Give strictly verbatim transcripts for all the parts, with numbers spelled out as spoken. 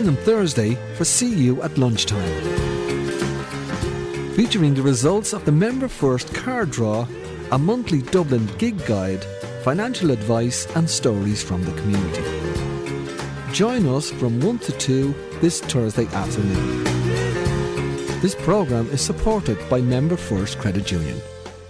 in Thursday for See You at Lunchtime, featuring the results of the Member First card draw, a monthly Dublin gig guide, financial advice and stories from the community. Join us from one to two this Thursday afternoon. This programme is supported by Member First Credit Union.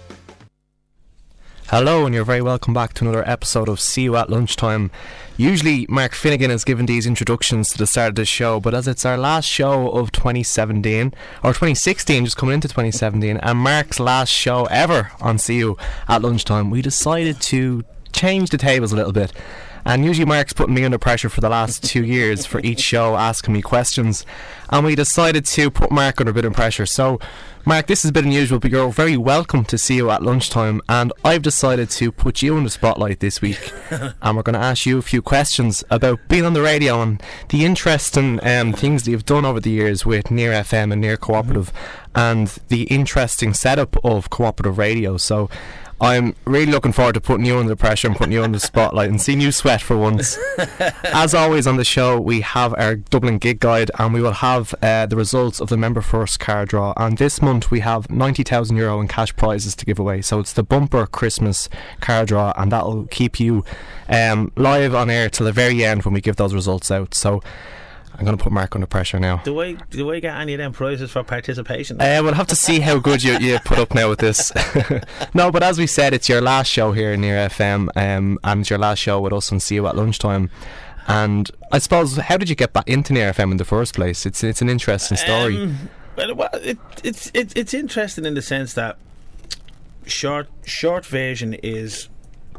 Hello, and you're very welcome back to another episode of See You at Lunchtime. Usually Mark Finnegan has given these introductions to the start of this show, but as it's our last show of twenty seventeen, or twenty sixteen, just coming into twenty seventeen, and Mark's last show ever on See You at Lunchtime, we decided to change the tables a little bit. And usually Mark's putting me under pressure for the last two years for each show, asking me questions, and we decided to put Mark under a bit of pressure. So Mark, this is a bit unusual, but you're very welcome to See You at Lunchtime, and I've decided to put you in the spotlight this week and we're going to ask you a few questions about being on the radio and the interesting um, things that you've done over the years with Near F M and Near Cooperative, and the interesting setup of cooperative radio. So I'm really looking forward to putting you under the pressure and putting you on the spotlight and seeing you sweat for once. As always on the show, we have our Dublin gig guide, and we will have uh, the results of the Member First card draw, and this month we have ninety thousand euro in cash prizes to give away. So it's the bumper Christmas card draw, and that'll keep you um, live on air till the very end when we give those results out. So I'm going to put Mark under pressure now. Do I do I get any of them prizes for participation? Uh, we'll have to see how good you, you put up now with this. No, but as we said, it's your last show here in Near F M, um, and it's your last show with us on See You at Lunchtime. And I suppose, how did you get back into Near F M in the first place? It's it's an interesting story. Um, well, well it, it's it, it's interesting in the sense that short short version is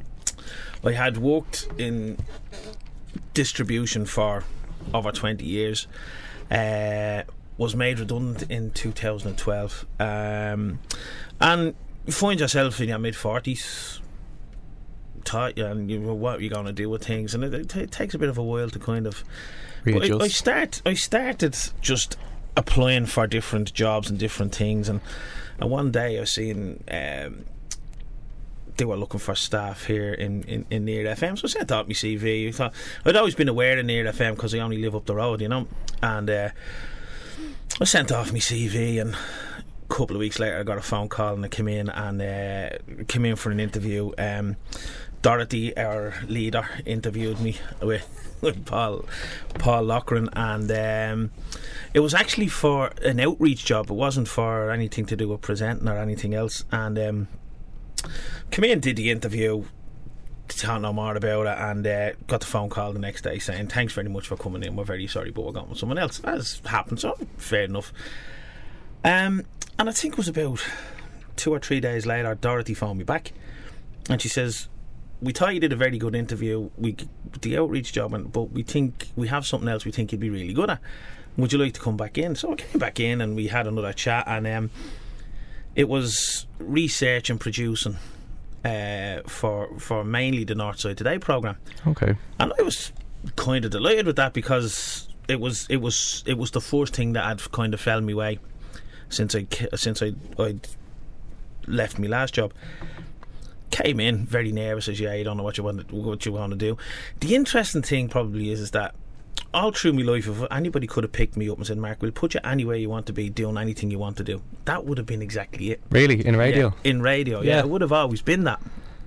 I had worked in distribution for over twenty years, uh, was made redundant in two thousand twelve, um, and you find yourself in your mid forties, taught you, and you know what you're going to do with things, and it, it, t- it takes a bit of a while to kind of readjust. I, I start I started just applying for different jobs and different things, and, and one day I seen um, they were looking for staff here in, in, in Near F M, so I sent out my C V. I thought, I'd always been aware of Near F M because I only live up the road, you know, and uh, I sent off my C V, and a couple of weeks later I got a phone call, and I came in and uh, came in for an interview. um, Dorothy, our leader, interviewed me with, with Paul Paul Loughran, and um, it was actually for an outreach job. It wasn't for anything to do with presenting or anything else, and um, come in, did the interview, can't know more about it, and uh, got the phone call the next day saying, thanks very much for coming in, we're very sorry but we're going with someone else. As happened, so fair enough. Um, and I think it was about two or three days later, Dorothy phoned me back and she says, we thought you did a very good interview, we the outreach job, and, but we think we have something else we think you'd be really good at. Would you like to come back in? So I came back in and we had another chat, and um, it was research and producing uh, for for mainly the Northside Today programme. Okay. And I was kind of delighted with that because it was it was it was the first thing that had kind of fell me way since I since I I'd left my last job. Came in very nervous, as yeah, you don't know what you want to, what you want to do. The interesting thing probably is is that all through my life, if anybody could have picked me up and said, Mark, we'll put you anywhere you want to be, doing anything you want to do, that would have been exactly it. Really? In radio? Yeah, in radio, yeah. yeah. It would have always been that.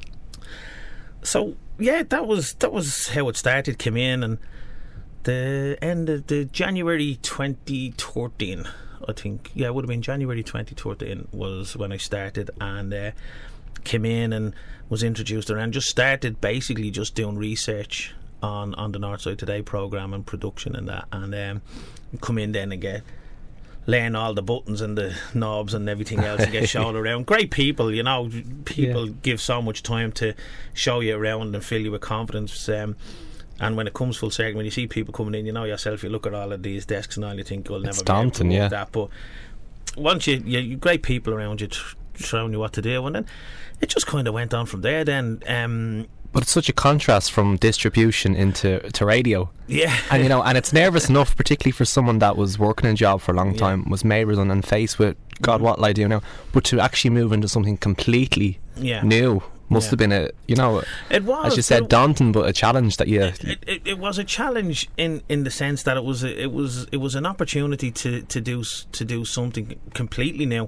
So, yeah, that was that was how it started. Came in, and the end of the January twenty thirteen, I think, yeah, it would have been January twenty thirteen was when I started, and uh, came in and was introduced around, just started basically just doing research on, on the Northside Today programme and production and that, and um, come in then and get learn all the buttons and the knobs and everything else and get shown around. Great people, you know, people yeah. give so much time to show you around and fill you with confidence, um, and when it comes full circle, when you see people coming in, you know yourself, you look at all of these desks and all, you think you'll never it's be able to yeah. work that, but once you, you, you great people around you tr- showing you what to do, and then it just kind of went on from there then. um, But it's such a contrast from distribution into to radio. Yeah. And you know, and it's nervous enough, particularly for someone that was working in a job for a long time, yeah. was made redundant and faced with God, what will I do now? But to actually move into something completely yeah. new Must Yeah. have been a, you know, It was, as you said, but- daunting, but a challenge that you. It, it, it was a challenge in, in the sense that it was a, it was it was an opportunity to, to do s- to do something completely new,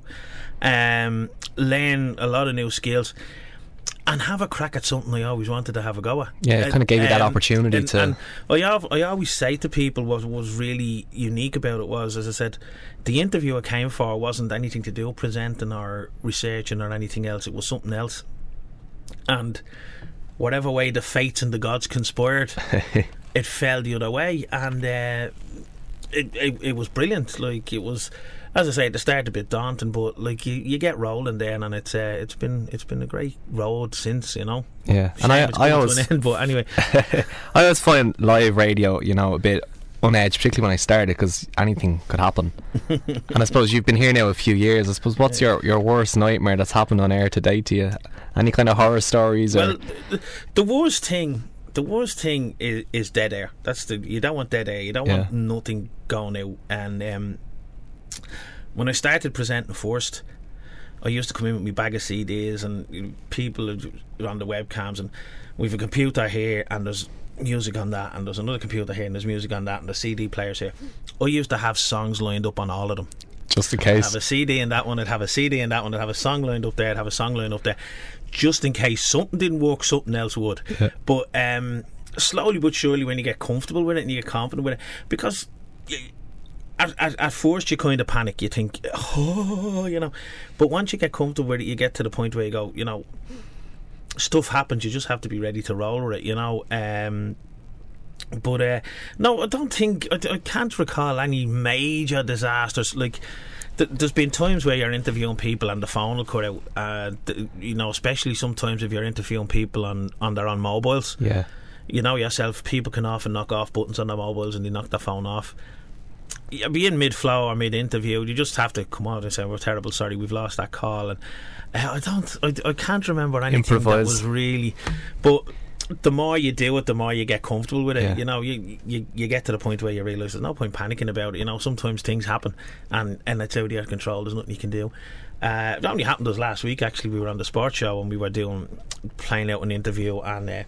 um, learn a lot of new skills, and have a crack at something I always wanted to have a go at. Yeah, it kind of gave you that Um, opportunity and, to. And I, have, I always say to people what was really unique about it was, as I said, the interview I came for wasn't anything to do with presenting or researching or anything else. It was something else. And whatever way the fates and the gods conspired, it fell the other way, and uh, it, it it was brilliant. Like, it was, as I say, at the start a bit daunting, but like you, you get rolling then, and it's uh, it's been it's been a great road since, you know. Yeah, Shame and I, it's I come to always, an end, but anyway, I always find live radio, you know, a bit on edge, particularly when I started, because anything could happen. And I suppose you've been here now a few years. I suppose what's your, your worst nightmare that's happened on air to date to you? Any kind of horror stories? well, Or the, the worst thing. The worst thing is, is dead air. That's the you don't want dead air. You don't Yeah. want nothing going out. And um, when I started presenting first, I used to come in with my bag of C Ds, and you know, people are on the webcams, and we've a computer here, and there's music on that, and there's another computer here, and there's music on that, and there's C D players here. I used to have songs lined up on all of them. just in I'd case. have a C D in that one, I'd have a C D in that one, I'd have a song lined up there, I'd have a song lined up there, just in case something didn't work, something else would. Yeah. But um, slowly but surely, when you get comfortable with it and you get confident with it, because you, at, at, at first you kind of panic, you think, oh, you know, but once you get comfortable with it, you get to the point where you go, you know, stuff happens, you just have to be ready to roll with it, you know. Um, but uh, no, I don't think I, I can't recall any major disasters. Like, th- there's been times where you're interviewing people and the phone will cut out. Uh, th- you know, especially sometimes if you're interviewing people on on their own mobiles. Yeah. You know yourself, people can often knock off buttons on their mobiles and they knock their phone off. You be in mid-flow or mid-interview, you just have to come out and say, we're terrible, sorry, we've lost that call. And uh, I don't, I, I can't remember anything Improvise. that was really, but the more you do it, the more you get comfortable with it. Yeah. You know, you, you you get to the point where you realise there's no point panicking about it. You know, sometimes things happen and, and it's out of your control, there's nothing you can do. Uh, it only happened to us last week, actually. We were on the sports show and we were doing, playing out an interview, and uh,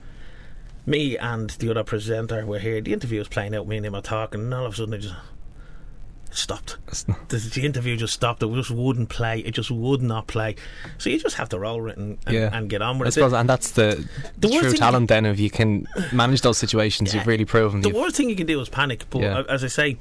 me and the other presenter were here. The interview was playing out, me and him were talking, and all of a sudden it just stopped. The, the interview just stopped. It just wouldn't play. It just would not play. So you just have to roll with it and, and, Yeah. and get on with I it. suppose, and that's the, The the worst true thing- talent then, if you can manage those situations. Yeah. You've really proven The you've- worst thing you can do is panic. But Yeah. uh, as I say,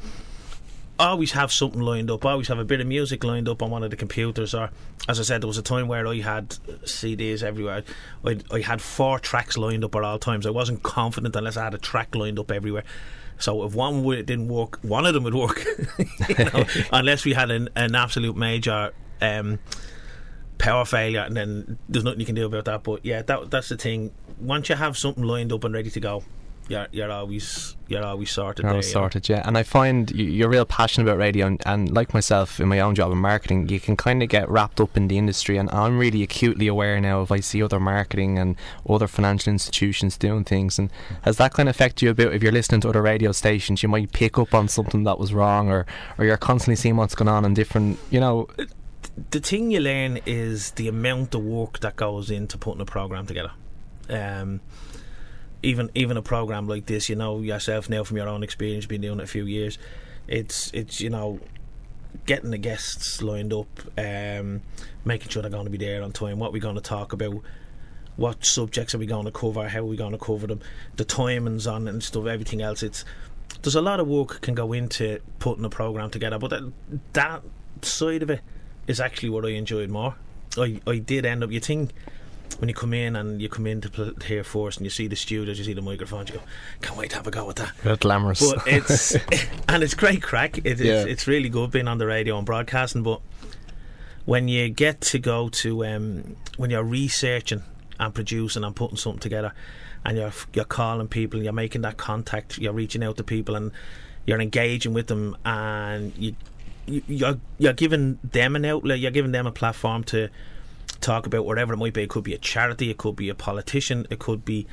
always have something lined up. Always have a bit of music lined up on one of the computers. Or, as I said, there was a time where I had C Ds everywhere. I I had four tracks lined up at all times. I wasn't confident unless I had a track lined up everywhere. So if one would, didn't work, one of them would work. You know, unless we had an, an absolute major um, power failure, and then there's nothing you can do about that. But yeah, that that's the thing. Once you have something lined up and ready to go, you're you're always you're always sorted. You're there, always you know. sorted, yeah. And I find you- you're real passionate about radio, and, and like myself in my own job in marketing, you can kind of get wrapped up in the industry. And I'm really acutely aware now if I see other marketing and other financial institutions doing things. And has that kind of affected you a bit? If you're listening to other radio stations, you might pick up on something that was wrong, or or you're constantly seeing what's going on in different, you know. The thing you learn is the amount of work that goes into putting a program together. Um, even even a program like this, you know yourself now from your own experience, been doing it a few years. It's it's you know getting the guests lined up, um, making sure they're going to be there on time. What we're going to talk about, what subjects are we going to cover, how are we going to cover them, the timings on it and stuff, everything else. It's there's a lot of work can go into putting a program together, but that, that side of it is actually what I enjoyed more. I, I did end up, you think when you come in and you come in to pl- here first and you see the studios, you see the microphones, you go, can't wait to have a go at that. Real glamorous. But it's and it's great crack. It, Yeah. it's, it's really good being on the radio and broadcasting. But when you get to go to um, when you're researching and producing and putting something together, and you're you're calling people, you're making that contact, you're reaching out to people, and you're engaging with them, and you, you you're you're giving them an outlet, you're giving them a platform to talk about whatever it might be. It could be a charity, it could be a politician, it could be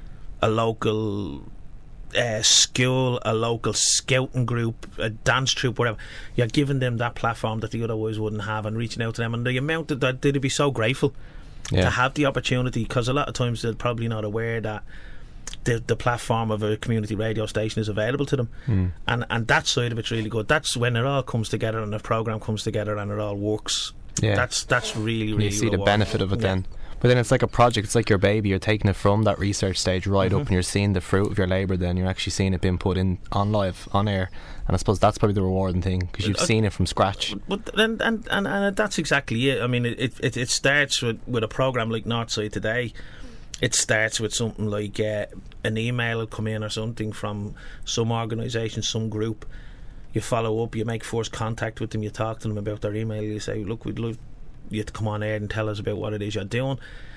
a local uh, school, a local scouting group, a dance troupe, whatever. You're giving them that platform that they otherwise wouldn't have, and reaching out to them, and the amount that they'd be so grateful Yeah. to have the opportunity, because a lot of times they're probably not aware that the the platform of a community radio station is available to them, mm. and and that side of it's really good. That's when it all comes together and the program comes together and it all works. Yeah. That's that's really really you see rewarding. the benefit of it Yeah. then. But then it's like a project, it's like your baby, you're taking it from that research stage right Mm-hmm. up, and you're seeing the fruit of your labour then, you're actually seeing it being put in on live, on air, and I suppose that's probably the rewarding thing, because you've Uh, seen it from scratch. But and and, and, and that's exactly it. I mean, it it, it starts with, with a program like Northside Today. It starts with something like uh, an email will come in or something from some organisation, some group. You follow up, you make first contact with them, you talk to them about their email, you say, look, we'd love you to come on air and tell us about what it is you're doing,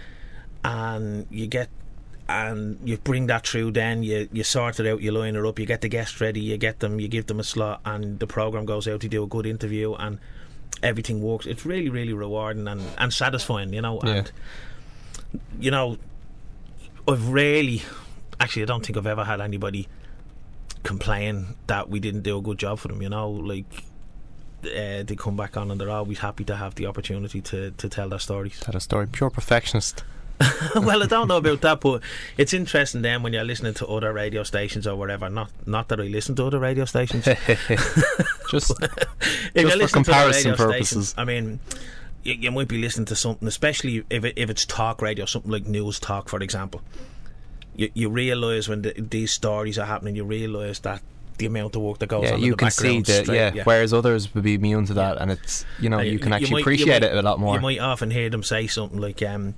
and you get and you bring that through. Then you, you sort it out, you line it up, you get the guests ready, you get them, you give them a slot, and the program goes out to do a good interview, and everything works. It's really really rewarding and, and satisfying, you know. Yeah. And you know, I've really actually I don't think I've ever had anybody complain that we didn't do a good job for them, you know. Like uh, they come back on and they're always happy to have the opportunity to, to tell their stories. Tell a story. Pure perfectionist. Well, I don't know about that, but it's interesting then when you're listening to other radio stations or whatever. Not not that I listen to other radio stations. just if just you're for listening to other comparison radio purposes. stations, I mean, you, you might be listening to something, especially if it, if it's talk radio, something like News Talk, for example. You you realise when the, these stories are happening, you realise that the amount of work that goes yeah, on you in the can see background that. straight, Yeah, yeah. whereas others would be immune to that, and it's you know Uh, you can you actually might- you appreciate might- it a lot more. You might often hear them say something like, um,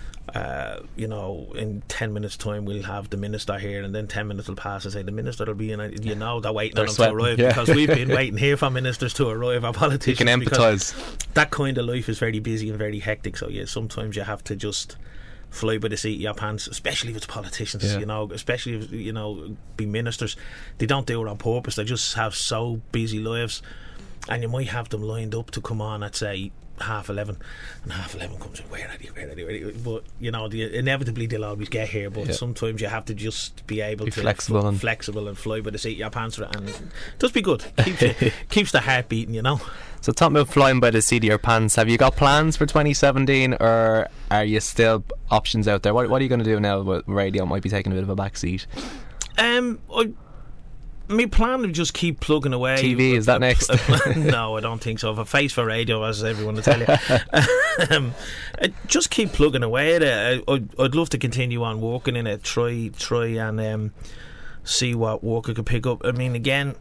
uh, you know, in ten minutes' time we'll have the minister here, and then ten minutes will pass and say the minister will be in. A, you know, they're waiting They're on them sweating, to arrive yeah. because we've been waiting here for ministers to arrive, our You politicians. can because empathise. that kind of life is very busy and very hectic. So yeah, sometimes you have to just fly by the seat of your pants, especially if it's politicians. Yeah. You know, especially if you know be ministers. They don't do it on purpose. They just have so busy lives, and you might have them lined up to come on at say half eleven, and half eleven comes in. Where are they? Where are they? Where are they? But you know, the, inevitably they'll always get here. But Yeah. sometimes you have to just be able Be to flexible f- and- flexible and fly by the seat of your pants, and just be good. Keeps you, keeps the heart beating. You know. So talking about flying by the seat of your pants, have you got plans for twenty seventeen, or are you still options out there? What, what are you going to do now with radio? Might be taking a bit of a back seat. Um, I, my plan is just keep plugging away. T V, is that next? No, I don't think so. If a face for radio, as everyone will tell you, um, uh, just keep plugging away at it. I, I'd, I'd love to continue on working in it. Try, try and um, see what work I could pick up. I mean, again,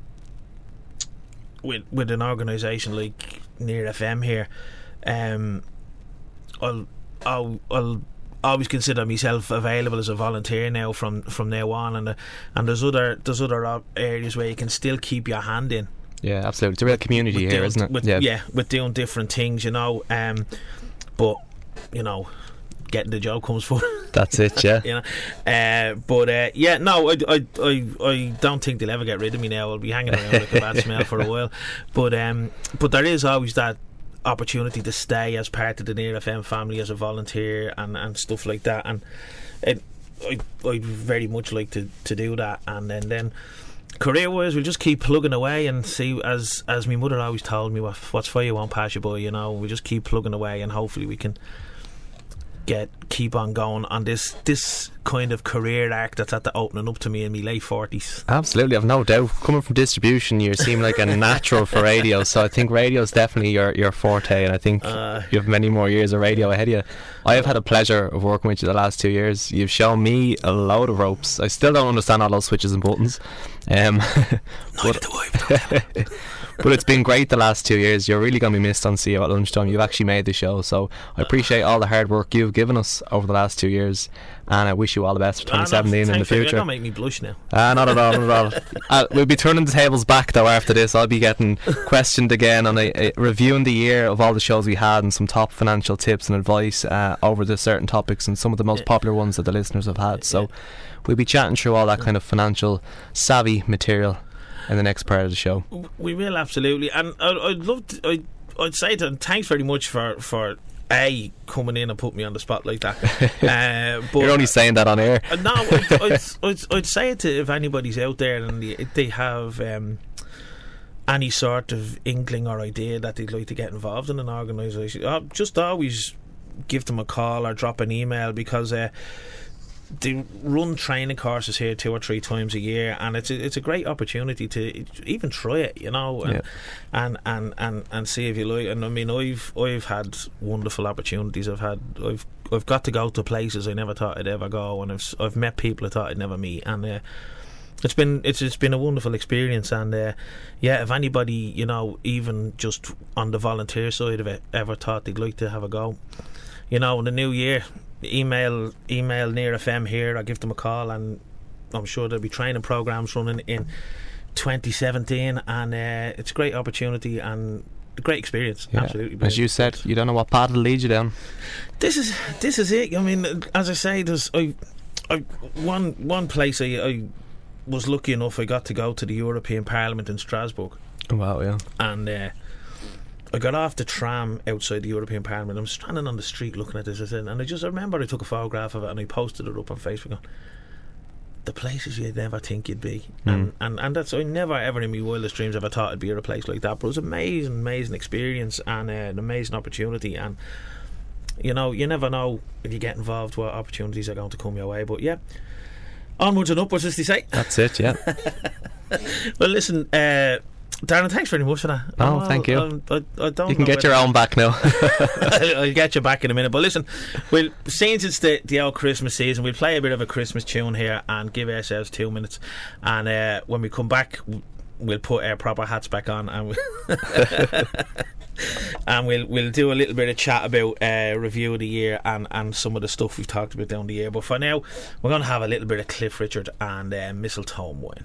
with with an organisation like Near F M here, um, I'll I'll. I'll always consider myself available as a volunteer now from, from now on, and uh, and there's other there's other uh, areas where you can still keep your hand in. Yeah, absolutely. It's a real community With here, doing- isn't it? with- yeah. yeah, with doing different things, you know. Um, but you know, getting the job comes first. That's it. Yeah. You know, uh, but uh, yeah, no, I, I, I, I don't think they'll ever get rid of me now. I'll be hanging around like a bad smell for a while. But um, but there is always that opportunity to stay as part of the Near F M family as a volunteer and, and stuff like that, and it, I I'd very much like to, to do that, and then then career wise we'll just keep plugging away and see, as as my mother always told me, what, what's for you won't pass you by, you know. We just keep plugging away and hopefully we can get keep on going on this this kind of career arc that's at the opening up to me in my late forties. Absolutely, I've no doubt. Coming from distribution, you seem like a natural for radio, so I think radio is definitely your, your forte, and I think Uh, you have many more years of radio ahead of you. I have had a pleasure of working with you the last two years. You've shown me a load of ropes. I still don't understand all those switches and buttons, um, but, but it's been great the last two years. You're really going to be missed on C E O at Lunchtime. You've actually made the show, so I appreciate all the hard work you've given us over the last two years, and I wish you all the best for twenty seventeen in the future. Don't make me blush now. Ah, not at all, not at all. Uh, we'll be turning the tables back though after this. I'll be getting questioned again on a, a reviewing the year of all the shows we had and some top financial tips and advice uh, over the certain topics and some of the most popular ones that the listeners have had. So we'll be chatting through all that kind of financial savvy material in the next part of the show. We will, absolutely, and I'd, I'd love to, I'd, I'd say to them, thanks very much for for A, coming in and put me on the spot like that. uh, but You're only saying that on air. Uh, no, I'd, I'd, I'd, I'd say it to if anybody's out there and they, they have um, any sort of inkling or idea that they'd like to get involved in an organisation. Uh, just always give them a call or drop an email, because uh, they run training courses here two or three times a year, and it's a, it's a great opportunity to even try it, you know, and, Yeah. and, and, and, and see if you like. And I mean, I've I've had wonderful opportunities. I've had I've I've got to go to places I never thought I'd ever go, and I've s- I've met people I thought I'd never meet, and uh, it's been it's it's been a wonderful experience. And uh, yeah, if anybody, you know, even just on the volunteer side of it, ever thought they'd like to have a go, you know, in the new year, email email Near F M here, or give them a call, and I'm sure there'll be training programs running in twenty seventeen, and uh, it's a great opportunity and a great experience. Yeah. Absolutely As brilliant. you said, you don't know what path will lead you down. This is this is it. I mean, as I say, there's I, I one one place I, I was lucky enough I got to go to the European Parliament in Strasbourg, Wow, yeah. and uh, I got off the tram outside the European Parliament. I'm standing on the street looking at this, and I just I remember I took a photograph of it and I posted it up on Facebook. Going, the places you'd never think you'd be, Mm. and, and and that's I never ever in my wildest dreams ever thought I'd be at a place like that. But it was an amazing, amazing experience and uh, an amazing opportunity. And you know, you never know if you get involved what opportunities are going to come your way. But yeah, onwards and upwards, as they say. That's it, yeah. Well, listen, uh, Darren, thanks very much for that. Oh, thank you. I, I, I don't You can know get your whether- own back now. I'll get you back in a minute. But listen, we'll, since it's the, the old Christmas season, we'll play a bit of a Christmas tune here and give ourselves two minutes. And uh, when we come back, w- we'll put our proper hats back on, and we'll, and we'll we'll do a little bit of chat about uh, review of the year and, and some of the stuff we've talked about down the year. But for now, we're going to have a little bit of Cliff Richard and uh, Mistletoe Wine.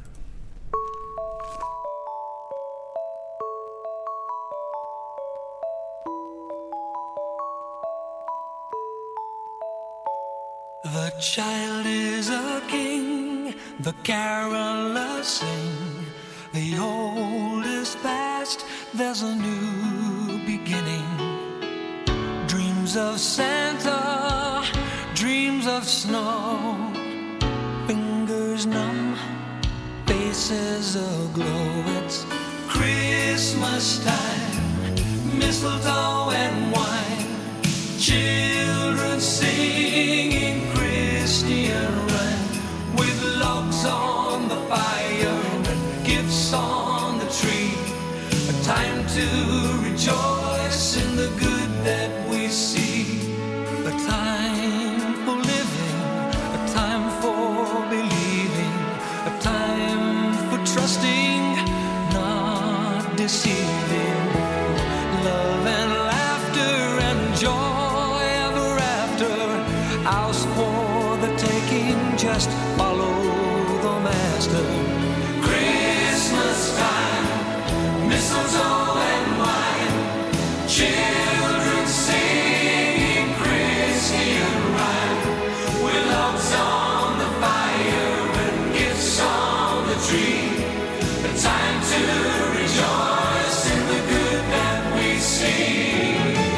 The child is a king, the carolers sing. The old is past, there's a new beginning. Dreams of Santa, dreams of snow. Fingers numb, faces aglow. It's Christmas time, mistletoe and wine. Children singing Christian rhyme, with logs on the fire and gifts on the tree. A time to rejoice in the good that we see. A time for living, a time for believing, a time for trusting, not deceiving. Love and laughter and joy ever after. Ours for the taking, just follow the master. Christmas time, mistletoe and wine. Children singing Christian rhyme, with logs on the fire and gifts on the tree. A time to rejoice in the good that we see.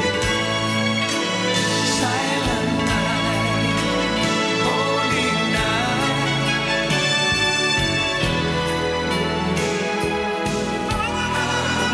Silent night, holy night.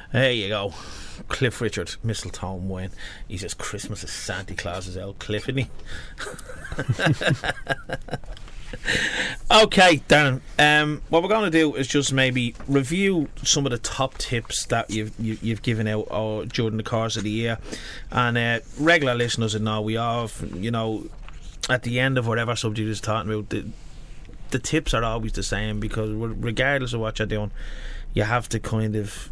There you go. Cliff Richard, Mistletoe wine. He says Christmas is Santa Claus's out, Cliff, isn't he? Okay, Darren. Um, what we're going to do is just maybe review some of the top tips that you've you, you've given out uh, during the course of the year, and uh, regular listeners will know we have, you know, at the end of whatever subject is talking about, the the tips are always the same, because regardless of what you're doing, you have to kind of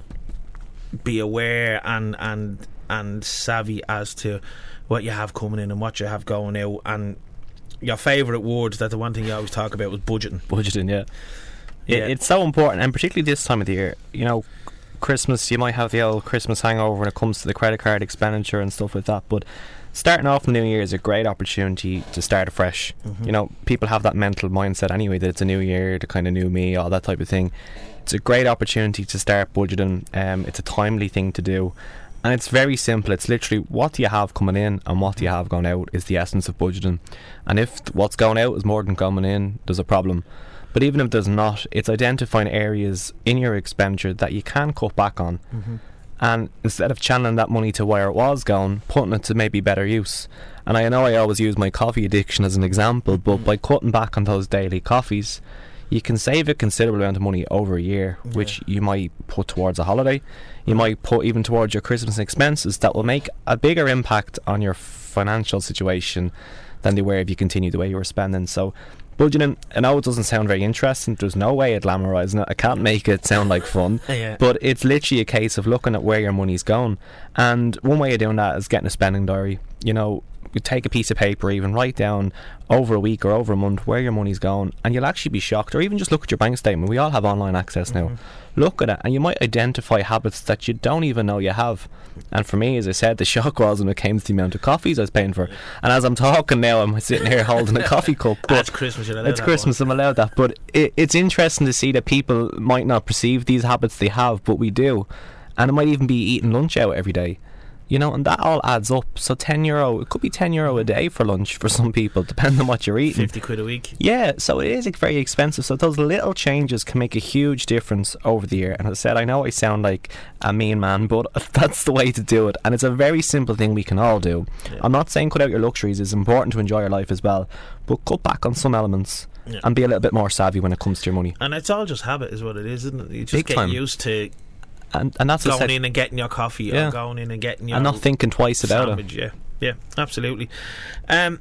be aware and and and savvy as to what you have coming in and what you have going out. And your favourite words, that the one thing you always talk about was budgeting. Budgeting, yeah. Yeah. It, it's so important, and particularly this time of the year. You know, Christmas, you might have the old Christmas hangover when it comes to the credit card expenditure and stuff like that, but starting off the new year is a great opportunity to start afresh. Mm-hmm. You know, people have that mental mindset anyway, that it's a new year, the kind of new me, all that type of thing. It's a great opportunity to start budgeting. Um, it's a timely thing to do, and it's very simple. It's literally, what do you have coming in and what do you have going out is the essence of budgeting. And if what's going out is more than coming in, there's a problem. But even if there's not, it's identifying areas in your expenditure that you can cut back on. Mm-hmm. And instead of channeling that money to where it was going, putting it to maybe better use. And I know I always use my coffee addiction as an example, but by cutting back on those daily coffees, you can save a considerable amount of money over a year, Yeah. which you might put towards a holiday. You might put even towards your Christmas expenses that will make a bigger impact on your financial situation than they were if you continue the way you were spending. So budgeting, I know it doesn't sound very interesting. There's no way of glamorising it. I can't make it sound like fun. Yeah. But it's literally a case of looking at where your money's going. And one way of doing that is getting a spending diary. You know, you take a piece of paper, even write down over a week or over a month where your money's going, and you'll actually be shocked. Or even just look at your bank statement. We all have online access now. Mm-hmm. Look at it, and you might identify habits that you don't even know you have. And for me, as I said, the shock was when it came to the amount of coffees I was paying for. And as I'm talking now, I'm sitting here holding a coffee cup. But That's Christmas, you're allowed it's that Christmas, I'm allowed that. But it, it's interesting to see that people might not perceive these habits they have, but we do. And it might even be eating lunch out every day. You know, and that all adds up. So ten euro, it could be ten euro a day for lunch for some people, depending on what you're eating. fifty quid a week. Yeah, so it is very expensive. So those little changes can make a huge difference over the year. And as I said, I know I sound like a mean man, but that's the way to do it. And it's a very simple thing we can all do. Yeah. I'm not saying cut out your luxuries. It's important to enjoy your life as well, but cut back on some elements. Yeah. And be a little bit more savvy when it comes to your money. And it's all just habit, is what it is, isn't it? You just Big get time. used to And and that's what I going said, in and getting your coffee, Yeah. or going in and getting your and not thinking twice about it. sandwich. Yeah, yeah, absolutely. Um,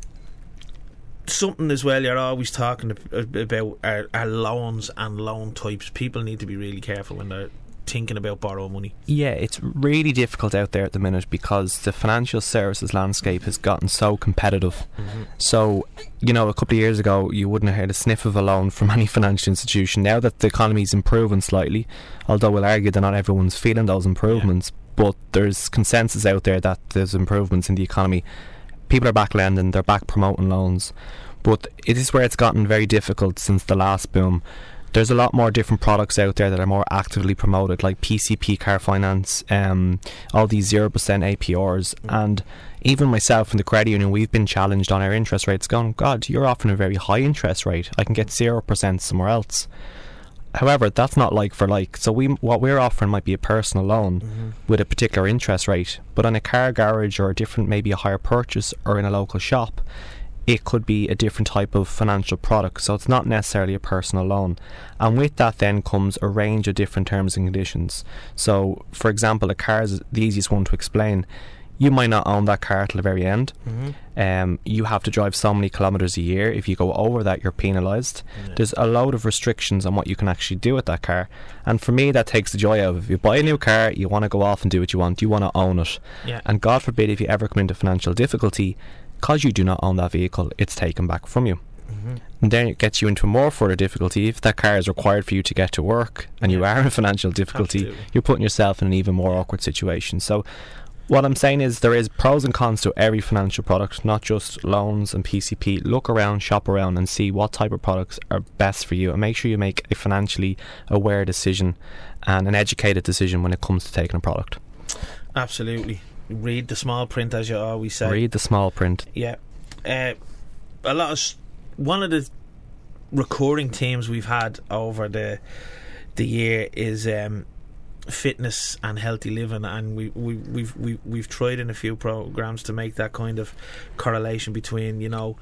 something as well you're always talking ab- about are, are loans and loan types. People need to be really careful when they're thinking about borrowing money. Yeah, it's really difficult out there at the minute because the financial services landscape has gotten so competitive. Mm-hmm. So, you know, a couple of years ago, you wouldn't have heard a sniff of a loan from any financial institution. Now that the economy's improving slightly, although we'll argue that not everyone's feeling those improvements, but there's consensus out there that there's improvements in the economy. People are back lending, they're back promoting loans. But it is where it's gotten very difficult since the last boom. There's a lot more different products out there that are more actively promoted, like P C P car finance, um, all these zero percent A P Rs. Mm. And even myself and the credit union, we've been challenged on our interest rates, going, God, you're offering a very high interest rate. I can get zero percent somewhere else. However, that's not like for like. So we, what we're offering might be a personal loan Mm-hmm. with a particular interest rate, but on a car garage or a different, maybe a higher purchase or in a local shop, it could be a different type of financial product. So it's not necessarily a personal loan. And with that then comes a range of different terms and conditions. So for example, a car is the easiest one to explain. You might not own that car till the very end. Mm-hmm. Um, you have to drive so many kilometres a year. If you go over that, you're penalised. Yeah. There's a load of restrictions on what you can actually do with that car. And for me, that takes the joy out of it. If you buy a new car, you want to go off and do what you want. You want to own it. Yeah. And God forbid if you ever come into financial difficulty, because you do not own that vehicle, it's taken back from you. Mm-hmm. And then it gets you into more further difficulty. If that car is required for you to get to work and you Yeah. are in financial difficulty, Absolutely. you're putting yourself in an even more awkward situation. So what I'm saying is there is pros and cons to every financial product, not just loans and P C P. Look around, shop around and see what type of products are best for you, and make sure you make a financially aware decision and an educated decision when it comes to taking a product. Absolutely. Read the small print, as you always say. Read the small print. Yeah. Uh, a lot of s- one of the recurring themes we've had over the the year is um, fitness and healthy living, and we, we we've we, we've tried in a few programs to make that kind of correlation between, you know,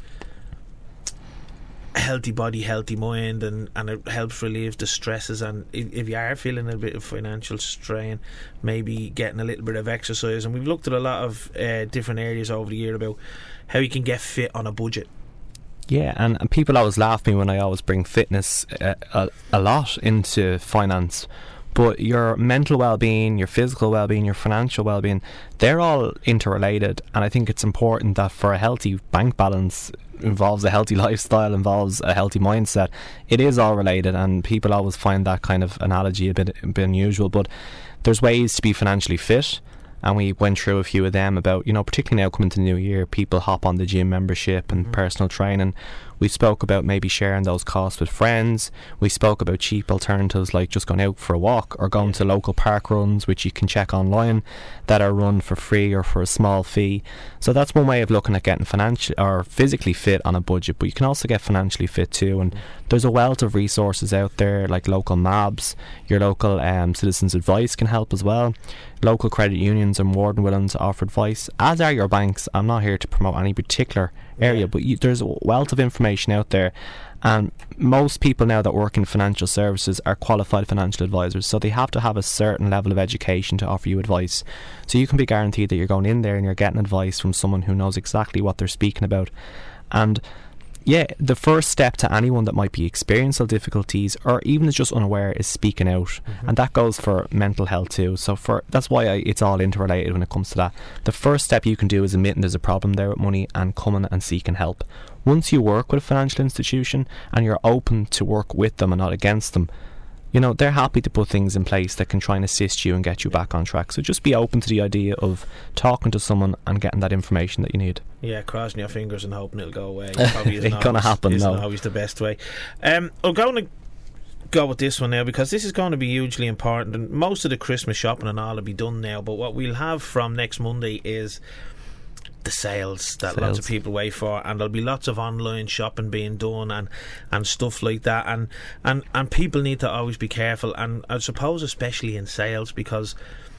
a healthy body, healthy mind, and, and it helps relieve the stresses. And if, if you are feeling a bit of financial strain, maybe getting a little bit of exercise. And we've looked at a lot of uh, different areas over the year about how you can get fit on a budget. Yeah, and, and people always laugh at me when I always bring fitness uh, a, a lot into finance. But your mental well-being, your physical well-being, your financial well-being, they're all interrelated. And I think it's important that for a healthy bank balance involves a healthy lifestyle, involves a healthy mindset. It is all related, and people always find that kind of analogy a bit, a bit unusual. But there's ways to be financially fit, and we went through a few of them about, you know, particularly now coming to the new year, people hop on the gym membership and mm-hmm. personal training. We spoke about maybe sharing those costs with friends. We spoke about cheap alternatives like just going out for a walk or going yeah. to local park runs, which you can check online, that are run for free or for a small fee. So that's one way of looking at getting financial or physically fit on a budget, but you can also get financially fit too. And there's a wealth of resources out there, like local M A Bs. Your local um, Citizens Advice can help as well. Local credit unions are more than willing to offer advice, as are your banks. I'm not here to promote any particular area, yeah. but you, there's a wealth of information out there, and most people now that work in financial services are qualified financial advisors, so they have to have a certain level of education to offer you advice. So you can be guaranteed that you're going in there and you're getting advice from someone who knows exactly what they're speaking about. And yeah, the first step to anyone that might be experiencing difficulties or even is just unaware is speaking out, mm-hmm. and that goes for mental health too. So for that's why I, it's all interrelated when it comes to that. The first step you can do is admitting there's a problem there with money and coming and seeking help. Once you work with a financial institution and you're open to work with them and not against them, you know, they're happy to put things in place that can try and assist you and get you back on track. So just be open to the idea of talking to someone and getting that information that you need. Yeah, crossing your fingers and hoping it'll go away. Probably isn't it's going to happen, isn't no. always the best way. Um, I'm going to go with this one now because this is going to be hugely important, and most of the Christmas shopping and all will be done now, but what we'll have from next Monday is the sales that sales. lots of people wait for, and there'll be lots of online shopping being done and, and stuff like that, and, and, and people need to always be careful, and I suppose especially in sales, because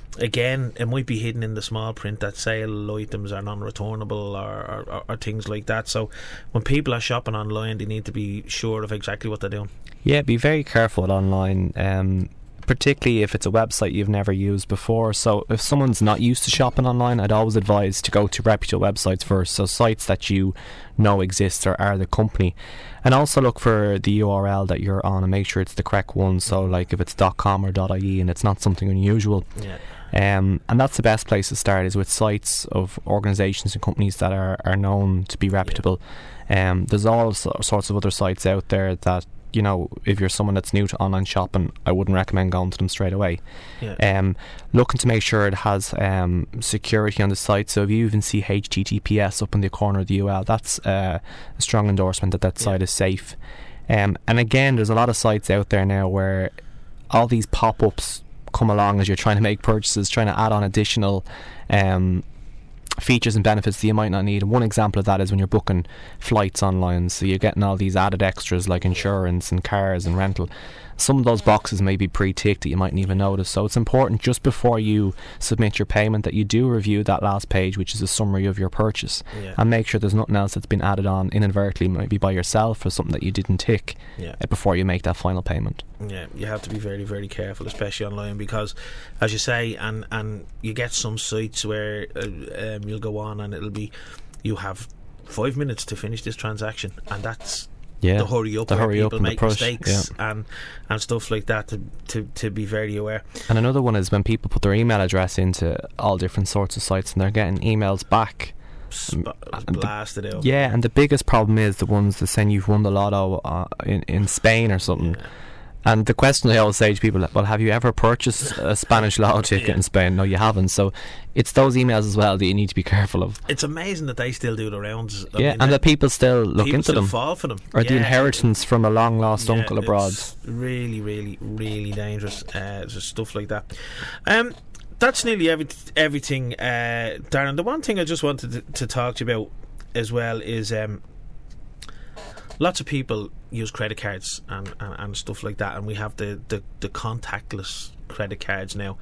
again it might be hidden in the small print that sale items are non-returnable or, or, or things like that. So when people are shopping online, they need to be sure of exactly what they're doing. Yeah, be very careful online, um particularly if it's a website you've never used before. So if someone's not used to shopping online, I'd always advise to go to reputable websites first, so sites that you know exist or are the company, and also look for the U R L that you're on and make sure it's the correct one. So like if it's .com or .ie and it's not something unusual, yeah. Um, and that's the best place to start, is with sites of organisations and companies that are, are known to be reputable. Yeah. Um, there's all so- sorts of other sites out there that, you know, if you're someone that's new to online shopping, I wouldn't recommend going to them straight away. Yeah. Um, looking to make sure it has um, security on the site. So if you even see H T T P S up in the corner of the U R L, that's uh, a strong endorsement that that site yeah. is safe. Um, and again, there's a lot of sites out there now where all these pop-ups come along as you're trying to make purchases, trying to add on additional um, features and benefits that you might not need. And one example of that is when you're booking flights online, so you're getting all these added extras like insurance and cars and rental. Some of those boxes may be pre-ticked that you mightn't even notice, so it's important just before you submit your payment that you do review that last page, which is a summary of your purchase, yeah. and make sure there's nothing else that's been added on inadvertently, maybe by yourself or something that you didn't tick yeah. before you make that final payment. Yeah, you have to be very, very careful, especially online, because, as you say, and and you get some sites where uh, um, you'll go on and it'll be, you have five minutes to finish this transaction, and that's yeah, the hurry up, the where hurry people up and make the push, mistakes yeah. and and stuff like that. To, to to be very aware. And another one is when people put their email address into all different sorts of sites and they're getting emails back. Sp- blasted out. Yeah, and the biggest problem is the ones that saying you've won the lotto uh, in in Spain or something. Yeah. And the question I always say to people, well, have you ever purchased a Spanish lotto ticket yeah. in Spain? No, you haven't. So it's those emails as well that you need to be careful of. It's amazing that they still do the rounds. I yeah, mean, and that people still look people into still them. fall for them. Or yeah. the inheritance from a long lost yeah, uncle abroad. It's really, really, really dangerous. Uh, just stuff like that. Um, that's nearly every, everything, uh, Darren. The one thing I just wanted to, to talk to you about as well is um, lots of people use credit cards and, and, and stuff like that, and we have the, the, the contactless credit cards now,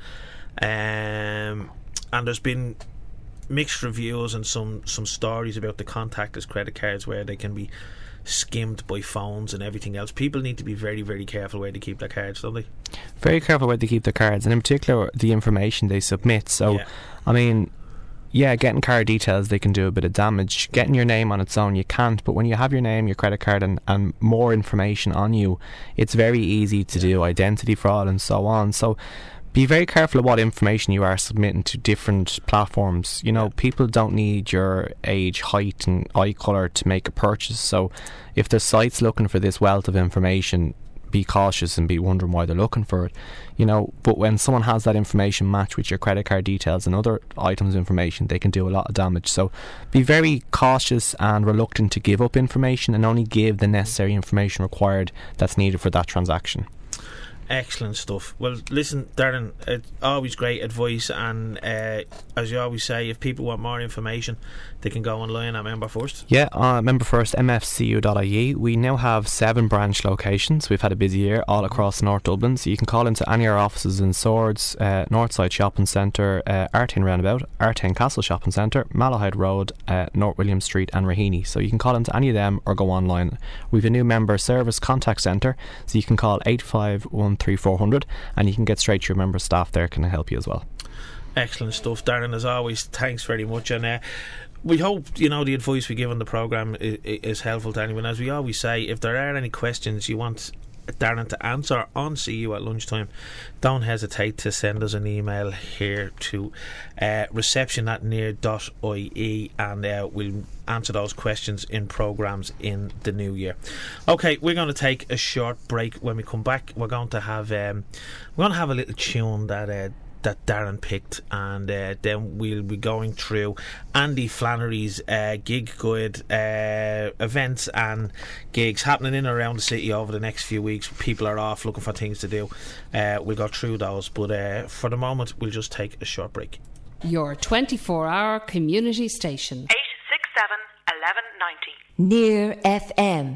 um, and there's been mixed reviews and some, some stories about the contactless credit cards where they can be skimmed by phones and everything else. People need to be very, very careful where they keep their cards, don't they? Very careful where they keep their cards, and in particular the information they submit. So, Yeah. I mean, yeah, getting card details, they can do a bit of damage. Getting your name on its own, you can't. But when you have your name, your credit card, and, and more information on you, it's very easy to do identity fraud and so on. So be very careful of what information you are submitting to different platforms. You know, people don't need your age, height and eye colour to make a purchase. So if there's sites looking for this wealth of information, be cautious and be wondering why they're looking for it. You know, but when someone has that information matched with your credit card details and other items of information, they can do a lot of damage. So be very cautious and reluctant to give up information, and only give the necessary information required that's needed for that transaction. Excellent stuff. Well, listen, Darren, it's always great advice, and uh, as you always say, if people want more information, they can go online at Member First. Yeah, uh, Member First, m f c u dot i e. We now have seven branch locations. We've had a busy year all across North Dublin, so you can call into any of our offices in Swords, uh, Northside Shopping Centre, uh, Artane Roundabout, Artane Castle Shopping Centre, Malahide Road, uh, North William Street and Raheny. So you can call into any of them or go online. We've a new member service contact centre, so you can call eight five one three four zero zero and you can get straight to your member staff there, can help you as well. Excellent stuff, Darren. As always, thanks very much, and uh, we hope, you know, the advice we give on the programme is, is helpful to anyone. As we always say, if there are any questions you want Darren to answer on See You at Lunchtime, don't hesitate to send us an email here to uh, reception at near dot I E, and uh, we'll answer those questions in programmes in the new year. Okay, we're going to take a short break. When we come back, we're going to have um, we're going to have a little tune that uh, that Darren picked, and uh, then we'll be going through Andy Flannery's uh, gig guide, uh, events and gigs happening in and around the city over the next few weeks. People are off looking for things to do. Uh, we'll go through those, but uh, for the moment we'll just take a short break. Your twenty-four hour community station. eight six seven, eleven ninety. Near F M.